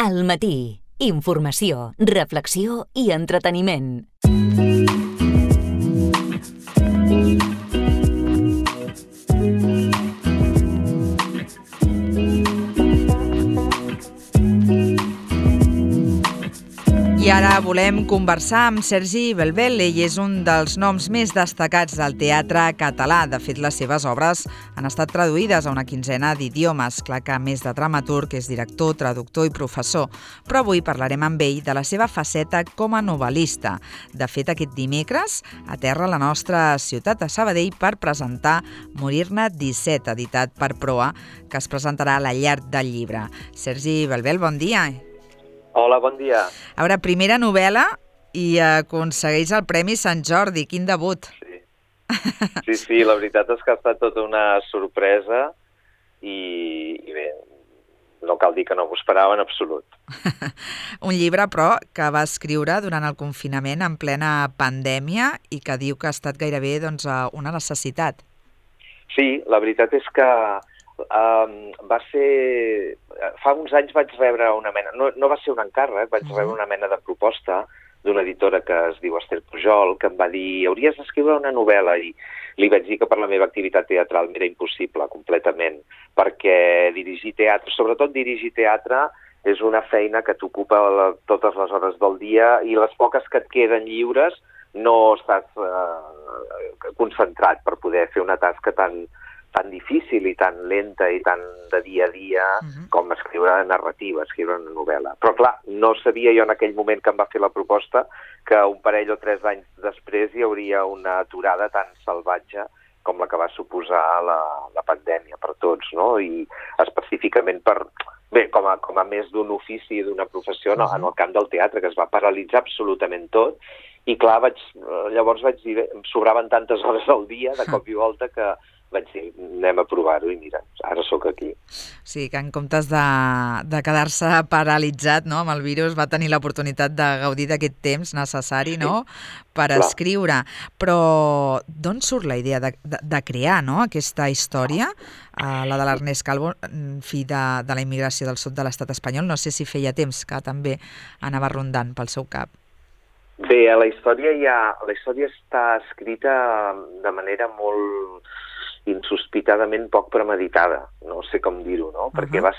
Al matí. Informació, reflexió i entreteniment. I ara volem conversar amb Sergi Belbel. Ell és un dels noms més destacats del teatre català. De fet, les seves obres han estat traduïdes a una quinzena d'idiomes. Clar que, a més de dramaturg, és director, traductor i professor. Però avui parlarem amb ell de la seva faceta com a novel·lista. De fet, aquest dimecres aterra a la nostra ciutat de Sabadell per presentar Morir-ne 17, editat per Proa, que es presentarà a la Llar del Llibre. Sergi Belbel, bon dia. Hola, bon dia. A veure, primera novel·la i aconsegueix el Premi Sant Jordi. Quin debut. Sí, la veritat és que ha estat tota una sorpresa i bé, no cal dir que no m'ho esperava en absolut. Un llibre, però, que va escriure durant el confinament en plena pandèmia i que diu que ha estat gairebé una necessitat. Sí, la veritat és que va ser... Fa uns anys vaig rebre una mena... No va ser un encàrrec, vaig rebre una mena de proposta d'una editora que es diu Esther Pujol, que em va dir hauries d'escriure una novel·la, i li vaig dir que per la meva activitat teatral m'era impossible completament, perquè dirigir teatre, sobretot dirigir teatre, és una feina que t'ocupa totes les hores del dia i les poques que et queden lliures no estàs concentrat per poder fer una tasca tan difícil i tan lenta i tan de dia a dia com escriure narrativa, escriure una novel·la. Però clar, no sabia jo en aquell moment que em va fer la proposta que un parell o 3 anys després hi hauria una aturada tan salvatge com la que va suposar la pandèmia per tots, no? I específicament com a més d'un ofici i d'una professió en el camp del teatre, que es va paralitzar absolutament tot. I clar, llavors vaig dir, em sobraven tantes hores al dia, de cop i volta, que vaig dir, anem a provar-ho i mira, ara sóc aquí. Sí, que en comptes de quedar-se paralitzat, no, amb el virus, va tenir l'oportunitat de gaudir d'aquest temps necessari, no?, per escriure. Però d'on surt la idea de crear, no?, aquesta història, la de l'Ernest Calvo, fill de la immigració del sud de l'estat espanyol? No sé si feia temps que també anava rondant pel seu cap. Bé, la història està escrita de manera molt insospitadament poc premeditada, no sé com dir-ho, no? Perquè va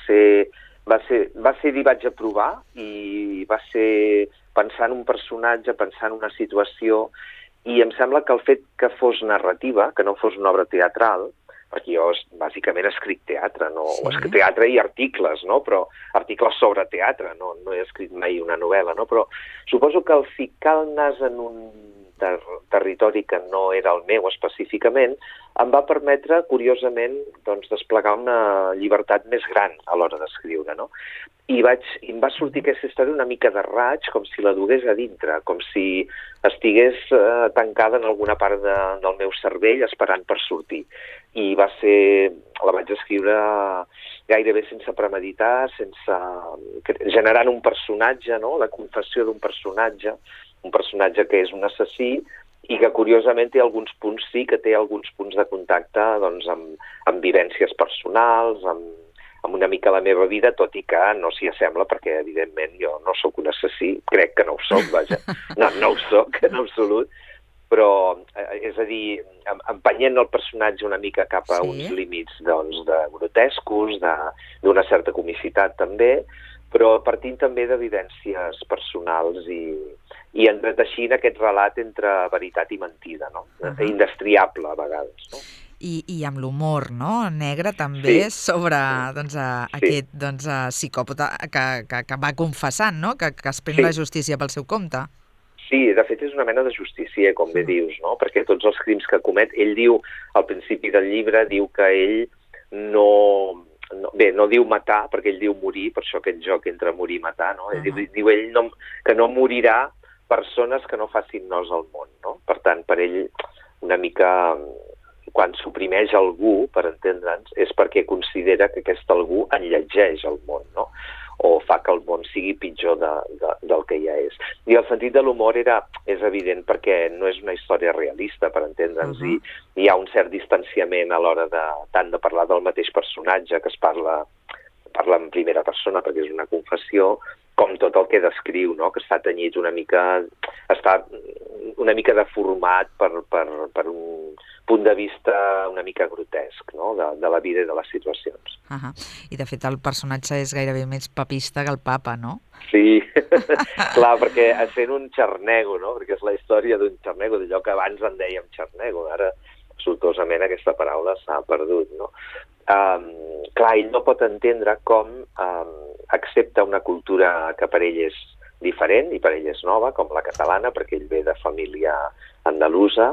ser dir vaig a provar i va ser pensar en un personatge, pensar en una situació, i em sembla que el fet que fos narrativa, que no fos una obra teatral, perquè jo bàsicament escric teatre, teatre i articles, no? Però articles sobre teatre, no he escrit mai una novel·la, no? Però suposo que el ficar el nas en un territori que no era el meu específicament em va permetre, curiosament, desplegar una llibertat més gran a l'hora d'escriure, no? I em va sortir aquesta història una mica de raig, com si la dugués a dintre, com si estigués tancada en alguna part del meu cervell esperant per sortir. I la vaig escriure gairebé sense premeditar, generant un personatge, no? La confessió d'un personatge, un personatge que és un assassí i que curiosament té alguns punts de contacte amb vivències personals, amb una mica la meva vida, tot i que no s'hi assembla perquè, evidentment, jo no sóc un assassí, crec que no ho soc, vaja, no ho soc en absolut, però, és a dir, empenyent el personatge una mica cap a uns límits de grotescos, d'una certa comicitat també, però partint també d'evidències personals i entreteixint aquest relat entre veritat i mentida, no? Indestriable a vegades, no? I amb l'humor, no?, negre també, sobre aquest psicòpata que va confessant, no?, que es pren la justícia pel seu compte. Sí, de fet és una mena de justícia, com bé dius, no?, perquè tots els crims que comet, ell diu, al principi del llibre, diu que ell no diu matar, perquè ell diu morir, per això aquest joc entre morir i matar, no? Diu ell que no morirà persones que no facin nos al món, no? Per tant, per ell, una mica, quan suprimeix algú, per entendre'ns, és perquè considera que aquest algú enlletgeix el món, no? O fa que el món sigui pitjor del que ja és. I el sentit de l'humor és evident perquè no és una història realista, per entendre'ns, i hi ha un cert distanciament a l'hora tant de parlar del mateix personatge, que es parla parla en primera persona perquè és una confessió, com tot el que descriu, no? Que està tenyit està una mica deformat per un punt de vista una mica grotesc, no? De la vida i de les situacions. I de fet el personatge és gairebé més papista que el papa, no? Sí, clar, perquè sent un xarnego, no? Perquè és la història d'un xarnego, d'allò que abans en dèiem xarnego, ara sortosament aquesta paraula s'ha perdut, no? Clar, ell no pot entendre com accepta una cultura que per ell és diferent i per ell és nova, com la catalana, perquè ell ve de família andalusa,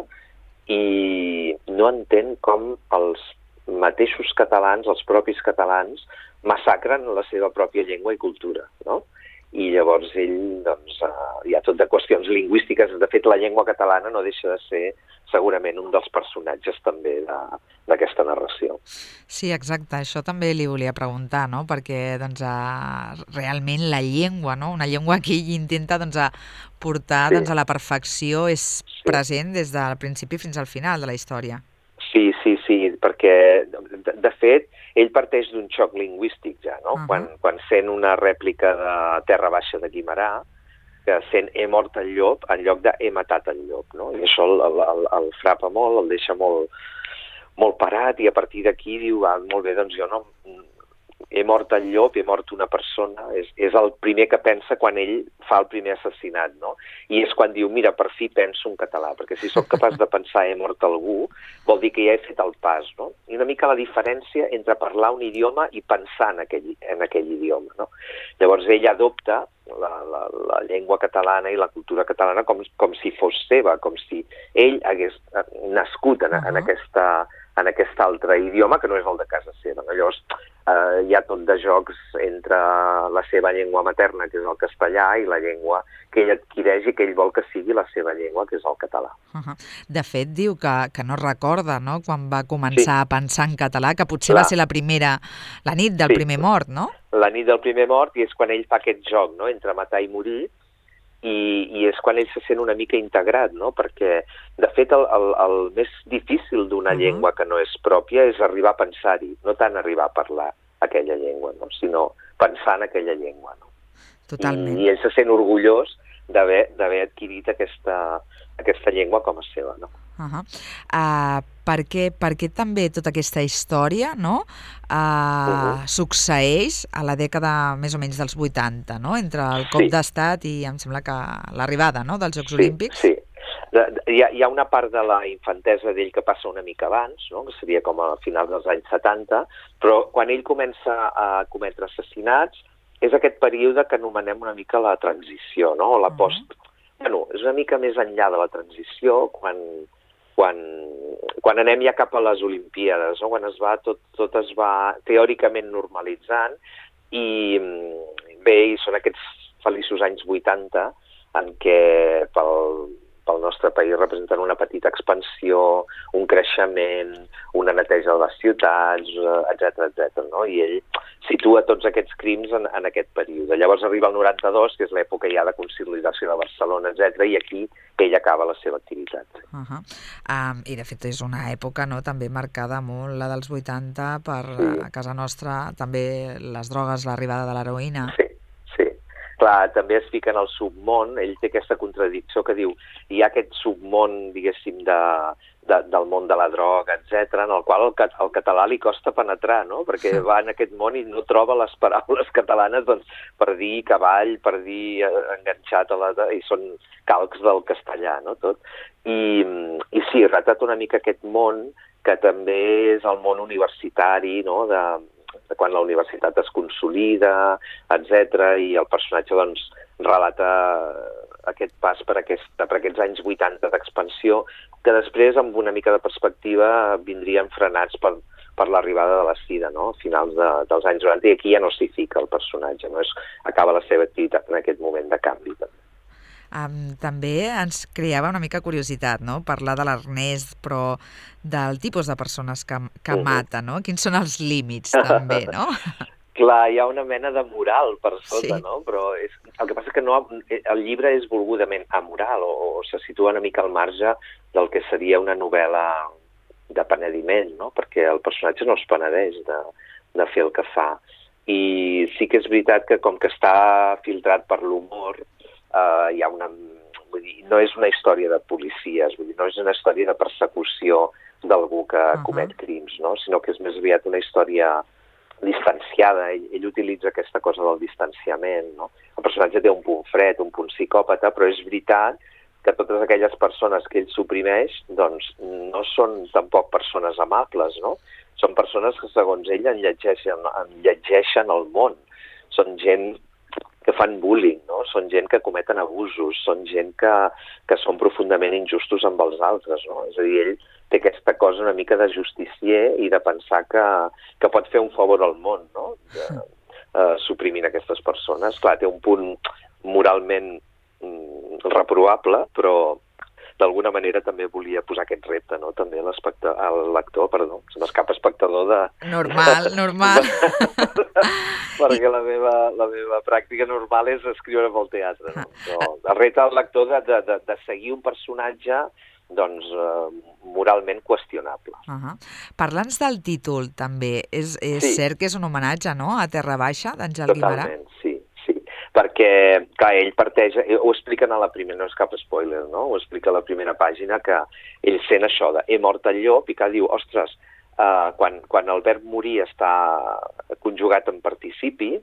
i no entén com els mateixos catalans, els propis catalans, massacren la seva pròpia llengua i cultura, no? I llavors ell, doncs, hi ha tot de qüestions lingüístiques. De fet, la llengua catalana no deixa de ser segurament un dels personatges també d'aquesta narració. Sí, exacte. Això també li volia preguntar, no? Perquè doncs, realment la llengua, no? Una llengua que ell intenta portar a la perfecció, és present des del principi fins al final de la història. Sí, perquè, de fet, ell parteix d'un xoc lingüístic ja, no? Quan sent una rèplica de Terra Baixa de Guimerà, que sent he mort el llop en lloc de he matat el llop, no? I això el frapa molt, el deixa molt parat, i a partir d'aquí diu, molt bé, doncs jo no he mort el llop, he mort una persona, és el primer que pensa quan ell fa el primer assassinat, no? I és quan diu, mira, per fi penso en català, perquè si sóc capaç de pensar he mort algú, vol dir que ja he fet el pas, no? I una mica la diferència entre parlar un idioma i pensar en aquell idioma, no? Llavors ell adopta la llengua catalana i la cultura catalana com si fos seva, com si ell hagués nascut en aquest altre idioma que no és el de casa seva, no? Llavors hi ha tot de jocs entre la seva llengua materna, que és el castellà, i la llengua que ell adquireix i que ell vol que sigui la seva llengua, que és el català. De fet, diu que no recorda, no?, quan va començar a pensar en català, que potser va ser la nit del primer mort, no? La nit del primer mort, i és quan ell fa aquest joc, no?, entre matar i morir, i és quan ell se sent una mica integrat, no? Perquè, de fet, el més difícil d'una llengua que no és pròpia és arribar a pensar-hi, no tant arribar a parlar aquella llengua, no? Sinó pensar en aquella llengua, no? Totalment. I ell se sent orgullós d'haver adquirit aquesta llengua com a seva, no? Per què també tota aquesta història, no, succeeix a la dècada més o menys dels 80, no? Entre el cop d'estat i em sembla que l'arribada, no?, dels Jocs Olímpics. Sí. Hi ha una part de la infantesa d'ell que passa una mica abans, no?, que seria com a finals dels anys 70, però quan ell comença a cometre assassinats és aquest període que anomenem una mica la transició, no?, o la post... Bueno, és una mica més enllà de la transició, quan anem ja cap a les Olimpíades, no? Quan tot es va teòricament normalitzant, i bé, són aquests feliços anys 80 en què pel nostre país representen una petita expansió, un creixement, una neteja de les ciutats, etc., no? I ell situa tots aquests crims en aquest període. Llavors arriba el 92, que és l'època ja de consolidació de Barcelona, etc., i aquí ell acaba la seva activitat. I de fet és una època, no?, també marcada molt, la dels 80, per a casa nostra, també les drogues, l'arribada de l'heroïna. Sí. Clar, també es fica en el submón, ell té aquesta contradicció que diu, hi ha aquest submón, diguéssim, del món de la droga, etc., en el qual al català li costa penetrar, no?, perquè va en aquest món i no troba les paraules catalanes, doncs, per dir cavall, per dir enganxat i són calcs del castellà, no?, tot. I sí, retrata una mica aquest món, que també és el món universitari, no?, de quan la universitat es consolida, etc., i el personatge, doncs, relata aquest pas per aquests anys 80 d'expansió, que després, amb una mica de perspectiva, vindrien frenats per l'arribada de la sida, no?, a finals dels anys 90, i aquí ja no s'hi fica el personatge, no? Acaba la seva activitat en aquest moment de canvi, també. També ens creava una mica curiositat, no?, parlar de l'Ernest, però del tipus de persones que mata, no? Quins són els límits, també, no? Clar, hi ha una mena de moral per sota, no? Però el que passa és que el llibre és volgudament amoral, o se situa una mica al marge del que seria una novel·la de penediment, no? Perquè el personatge no es penedeix de fer el que fa. i sí que és veritat que com que està filtrat per l'humor, hi ha una... Vull dir, no és una història de policies, vull dir, no és una història de persecució d'algú que comet crims, no? Sinó que és més aviat una història distanciada. Ell utilitza aquesta cosa del distanciament, no? El personatge té un punt fred, un punt psicòpata, però és veritat que totes aquelles persones que ell suprimeix, doncs, no són tampoc persones amables, no? Són persones que, segons ell, enlletgeixen el món. Són gent que fan bullying, no? Són gent que cometen abusos, són gent que són profundament injustos amb els altres, no? És a dir, ell té aquesta cosa una mica de justicier i de pensar que pot fer un favor al món, no? Suprimint aquestes persones. Clar, té un punt moralment reprovable, però d'alguna manera també volia posar aquest repte, no? També el lector, perdó, se m'escapa espectador de... Normal. Perquè la meva pràctica normal és escriure pel teatre, no? Però el repte al lector de seguir un personatge, doncs, moralment qüestionable. Parla'ns del títol, també. És cert que és un homenatge, no?, a Terra Baixa, d'Àngel Guimerà? Totalment, sí. Perquè, clar, ell parteix, ho expliquen a la primera, no és cap spoiler, no? Ho explica a la primera pàgina, que ell sent això de he mort el llop, i que diu, ostres, quan el verb morir està conjugat en participi,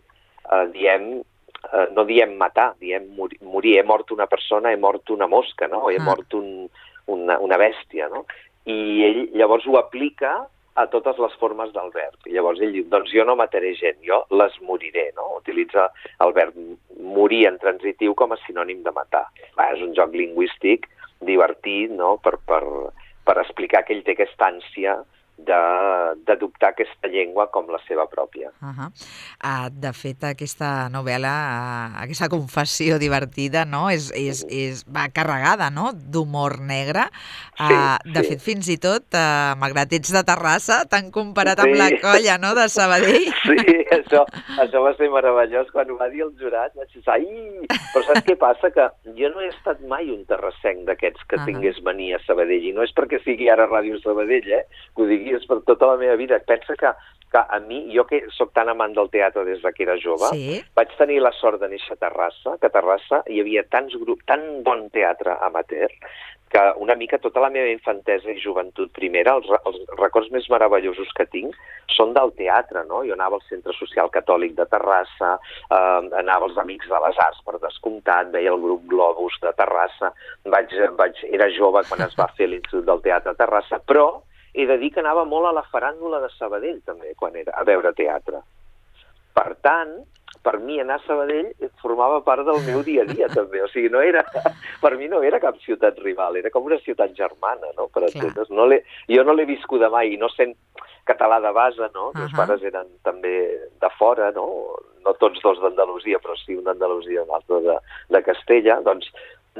no diem matar, diem morir, he mort una persona, he mort una mosca, no? He mort una bèstia, no? I ell llavors ho aplica a totes les formes del verb. I llavors ell diu, doncs jo no mataré gent, jo les moriré, no? Utilitza el verb morir en transitiu com a sinònim de matar. És un joc lingüístic divertit, no?, per explicar que ell té aquesta ànsia d'adoptar aquesta llengua com la seva pròpia. De fet, aquesta novel·la, aquesta confessió divertida, no?, va carregada, no?, d'humor negre. De fet, fins i tot, malgrat ets de Terrassa, t'han comparat amb la colla, no?, de Sabadell. Sí, això va ser meravellós. Quan ho va dir el jurat, vaig dir, ai! Però saps què passa? Que jo no he estat mai un terrassenc d'aquests que tingués mania a Sabadell, i no és perquè sigui ara Ràdio Sabadell, que ho digui, és per tota la meva vida. Pensa que a mi, jo que soc tan amant del teatre des que era jove, vaig tenir la sort de néixer a Terrassa, que a Terrassa hi havia tants grups, tan bon teatre amateur, que una mica tota la meva infantesa i joventut primera, els records més meravellosos que tinc són del teatre, no? Jo anava al Centre Social Catòlic de Terrassa, anava als Amics de les Arts, per descomptat, veia el grup Globus de Terrassa, era jove quan es va fer l'Institut del Teatre a Terrassa, però he de dir que anava molt a la faràndula de Sabadell, també, quan era a veure teatre. Per tant, per mi anar a Sabadell formava part del meu dia a dia, també. O sigui, per mi no era cap ciutat rival, era com una ciutat germana, no?, per entendre's. Jo no l'he viscuda mai, i no sent català de base, no? Meus pares eren també de fora, no? No tots dos d'Andalusia, però sí un d'Andalusia i un altre de Castella, doncs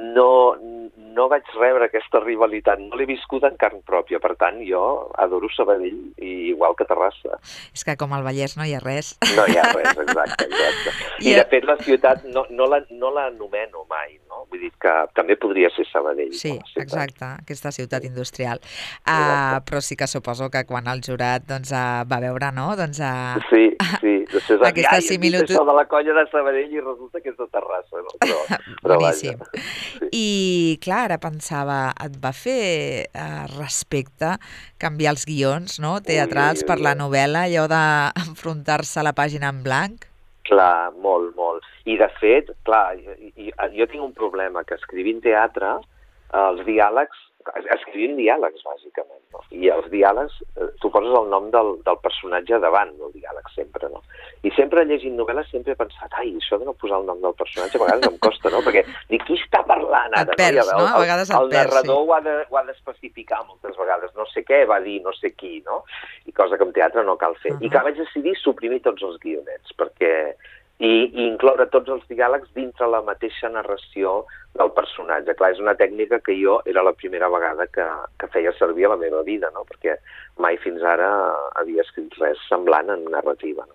no vaig rebre aquesta rivalitat, no l'he viscuda en carn pròpia, per tant, jo adoro Sabadell, igual que Terrassa. És que com al Vallès no hi ha res. No hi ha res, exacte. I de fet la ciutat no l'anomeno mai, no? Vull dir que també podria ser Sabadell. Sí, exacte, aquesta ciutat industrial. Però sí que suposo que quan el jurat va veure, no? Sí, aquesta similitud. Això de la colla de Sabadell i resulta que és de Terrassa, no? Boníssim. I clar, ara pensava, et va fer respecte canviar els guions, no?, teatrals per la novel·la, allò d'enfrontar-se a la pàgina en blanc? Clar, molt. I de fet, clar, jo tinc un problema, que escrivint teatre, els diàlegs, escrivint diàlegs, bàsicament, no? I els diàlegs, tu poses el nom del personatge davant del diàleg, sempre, no? I sempre llegint novel·les sempre he pensat, això de no posar el nom del personatge a vegades em costa, no? Perquè dic, qui està parlant ara? Et perds, no? A vegades et perds, el narrador ho ha d'especificar moltes vegades, no sé què va dir, no sé qui, no? I cosa que en teatre no cal fer. I que vaig decidir suprimir tots els guionets, perquè i incloure tots els diàlegs dintre la mateixa narració del personatge. Clar, és una tècnica que jo era la primera vegada que feia servir a la meva vida, no? Perquè mai fins ara havia escrit res semblant en narrativa, no?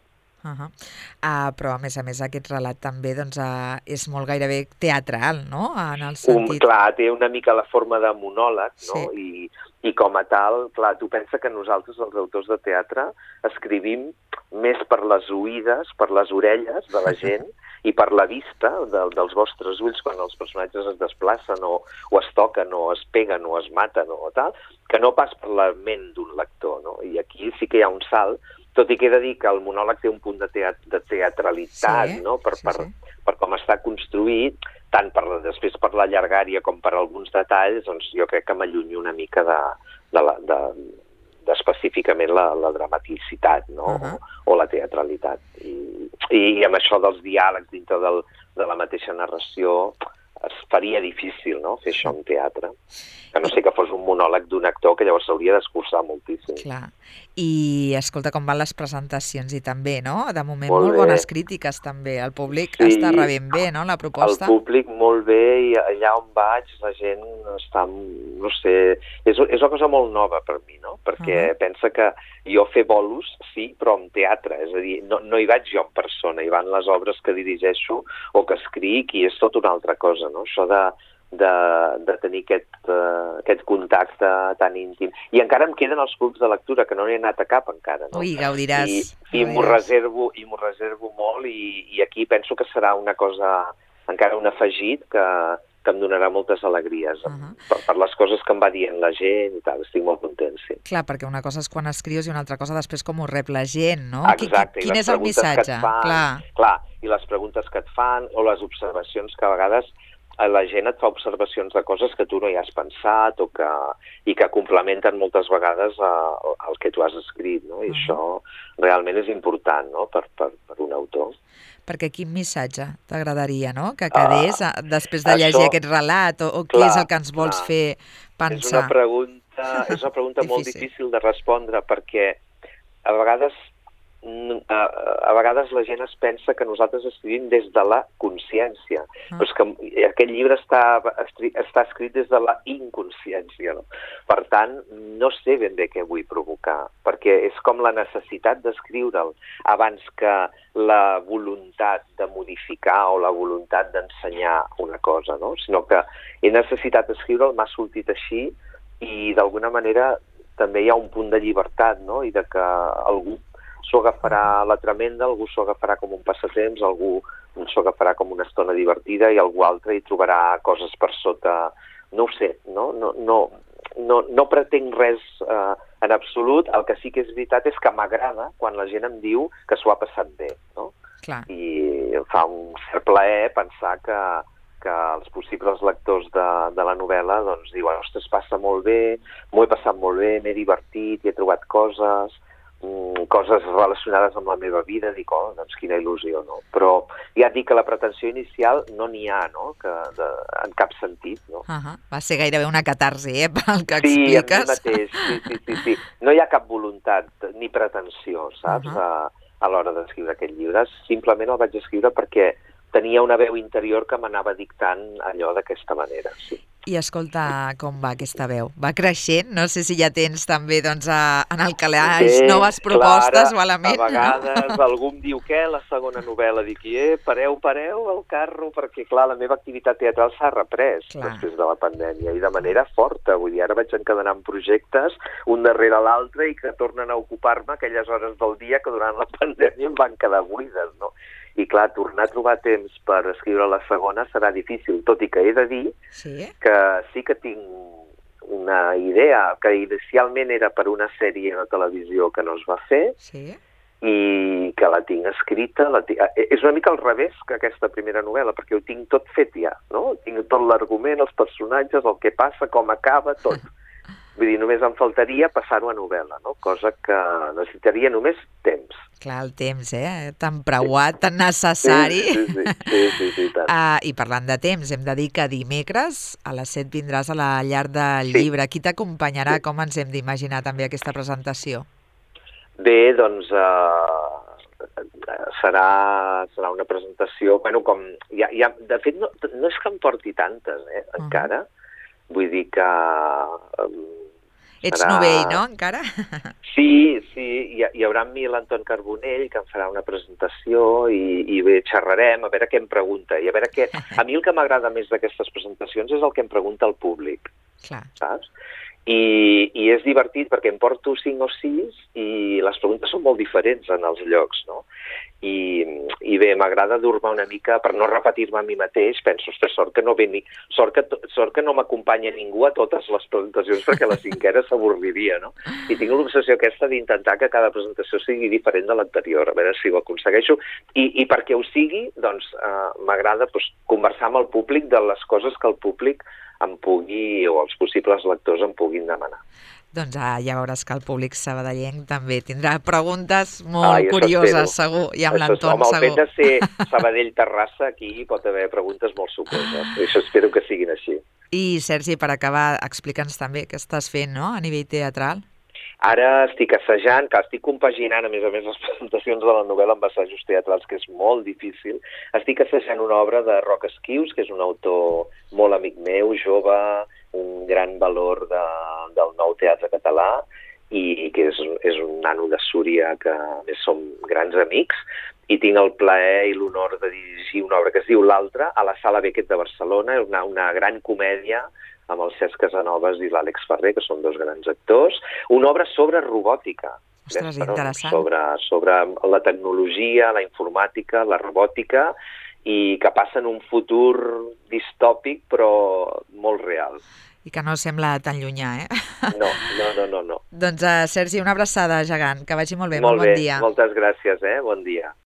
Però, a més, aquest relat també és molt gairebé teatral, no? En el sentit... Clar, té una mica la forma de monòleg, no? Sí. I com a tal, clar, tu pensa que nosaltres, els autors de teatre, escrivim més per les oïdes, per les orelles de la gent i per la vista dels vostres ulls quan els personatges es desplacen o es toquen o es peguen o es maten o tal, que no pas per la ment d'un lector, no? I aquí sí que hi ha un salt, tot i que he de dir que el monòleg té un punt de teatralitat, no? Per com està construït, tant després per la llargària com per alguns detalls, doncs jo crec que m'allunyo una mica d'específicament la dramaticitat, no? O la teatralitat. I amb això dels diàlegs dintre de la mateixa narració es faria difícil, no?, fer això en teatre. Que no sé que fos un monòleg d'un actor que llavors s'hauria d'escurçar moltíssim. Clar. I escolta com van les presentacions i també, no? De moment molt bones crítiques també. El públic està rebent bé, no?, la proposta. El públic molt bé i allà on vaig la gent està, no sé, és una cosa molt nova per mi, no? Perquè pensa que jo fer bolos, sí, però en teatre, és a dir, no hi vaig jo en persona, hi van les obres que dirigeixo o que escric i és tot una altra cosa, no? Això de tenir aquest contacte tan íntim. I encara em queden els clubs de lectura, que no n'he anat a cap encara, no? Ui, gaudiràs. I m'ho reservo molt i aquí penso que serà una cosa, encara un afegit que em donarà moltes alegries per les coses que em va dient la gent i tal, estic molt content, sí. Clar, perquè una cosa és quan escrius i una altra cosa després com ho rep la gent, no? Exacte. Quin és el missatge? Clar, i les preguntes que et fan o les observacions que a vegades la gent et fa observacions de coses que tu no hi has pensat i que complementen moltes vegades el que tu has escrit, no? I això realment és important, no?, per un autor. Perquè quin missatge t'agradaria, no?, que quedés després de llegir aquest relat o què és el que ens vols fer pensar? És una pregunta molt difícil de respondre perquè a vegades la gent es pensa que nosaltres escrivim des de la consciència, però és que aquest llibre està escrit des de la inconsciència, no? Per tant, no sé ben bé què vull provocar, perquè és com la necessitat d'escriure'l abans que la voluntat de modificar o la voluntat d'ensenyar una cosa, no? Sinó que he necessitat escriure'l, m'ha sortit així i d'alguna manera també hi ha un punt de llibertat, no? I de que algú s'ho agafarà a la tremenda, algú s'ho agafarà com un passatemps, algú s'ho agafarà com una estona divertida i algú altre hi trobarà coses per sota. No ho sé, no pretenc res en absolut. El que sí que és veritat és que m'agrada quan la gent em diu que s'ho ha passat bé, no? Clar. I em fa un cert plaer pensar que els possibles lectors de la novel·la doncs diuen, ostres, passa molt bé, m'ho he passat molt bé, m'he divertit, hi he trobat coses relacionades amb la meva vida, dic, doncs quina il·lusió, no? Però ja et dic que la pretensió inicial no n'hi ha, no?, en cap sentit, no? Va ser gairebé una catarsi, pel que expliques. Sí, en mi mateix, sí. No hi ha cap voluntat ni pretensió, saps, a l'hora d'escriure aquest llibre. Simplement el vaig escriure perquè tenia una veu interior que m'anava dictant allò d'aquesta manera, sí. I escolta, com va aquesta veu? Va creixent? No sé si ja tens també doncs, en el calaix noves propostes o elements. A vegades algú em diu què, la segona novel·la? Dic, pareu el carro, perquè clar, la meva activitat teatral s'ha reprès després de la pandèmia i de manera forta. Vull dir, ara vaig encadenant projectes un darrere l'altre i que tornen a ocupar-me aquelles hores del dia que durant la pandèmia em van quedar buides, no? I clar, tornar a trobar temps per escriure la segona serà difícil, tot i que he de dir que sí que tinc una idea que inicialment era per una sèrie de televisió que no es va fer i que la tinc escrita. És una mica al revés que aquesta primera novel·la, perquè ho tinc tot fet ja, no? Tinc tot l'argument, els personatges, el que passa, com acaba, tot. Vull dir, només em faltaria passar-ho a novel·la, no? Cosa que necessitaria només temps. Clar, el temps, tan preuat, tan necessari. Sí, tant. I parlant de temps, hem de dir que dimecres a les 7 vindràs a la Llar del Llibre. Qui t'acompanyarà? Com ens hem d'imaginar també aquesta presentació? Bé, doncs serà una presentació, bueno, com de fet no és que em porti tantes, encara. Vull dir que Ets novell, no, encara? Sí, hi haurà amb mi l'Anton Carbonell, que em farà una presentació i bé, xerrarem, a veure què em pregunta. I a veure què... A mi el que m'agrada més d'aquestes presentacions és el que em pregunta el públic, Clar. saps? I és divertit perquè em porto 5 o 6 i les preguntes són molt diferents en els llocs, no? I bé, m'agrada dur-me una mica per no repetir-me a mi mateix. Penso, ostres, sort que no m'acompanya ningú a totes les presentacions perquè la cinquena s'avorriria, no? I tinc l'obsessió aquesta d'intentar que cada presentació sigui diferent de l'anterior, a veure si ho aconsegueixo. I perquè ho sigui, doncs, m'agrada conversar amb el públic de les coses que el públic em pugui, o els possibles lectors em puguin demanar. Doncs ja veuràs que el públic sabadellenc també tindrà preguntes molt curioses, segur, i amb l'Anton, segur. El fet de ser Sabadell-Terrassa, aquí pot haver preguntes molt sucoses. Això espero que siguin així. I, Sergi, per acabar, explica'ns també què estàs fent, no?, a nivell teatral. Ara estic assajant, que estic compaginant, a més, les presentacions de la novel·la amb assajos teatrals, que és molt difícil. Estic assajant una obra de Roc Esquius, que és un autor molt amic meu, jove, un gran valor del nou teatre català, i que és un nano de Súria, que a més som grans amics, i tinc el plaer i l'honor de dirigir una obra que es diu L'Altre, a la Sala Beckett de Barcelona, una gran comèdia amb el Cesc Casanovas i l'Àlex Ferrer, que són dos grans actors, una obra sobre robòtica. Ostres, interessant. Sobre la tecnologia, la informàtica, la robòtica, i que passa en un futur distòpic, però molt real. I que no sembla tan llunyà, eh? No. Doncs, Sergi, una abraçada gegant, que vagi molt bé, molt bon dia. Moltes gràcies, bon dia.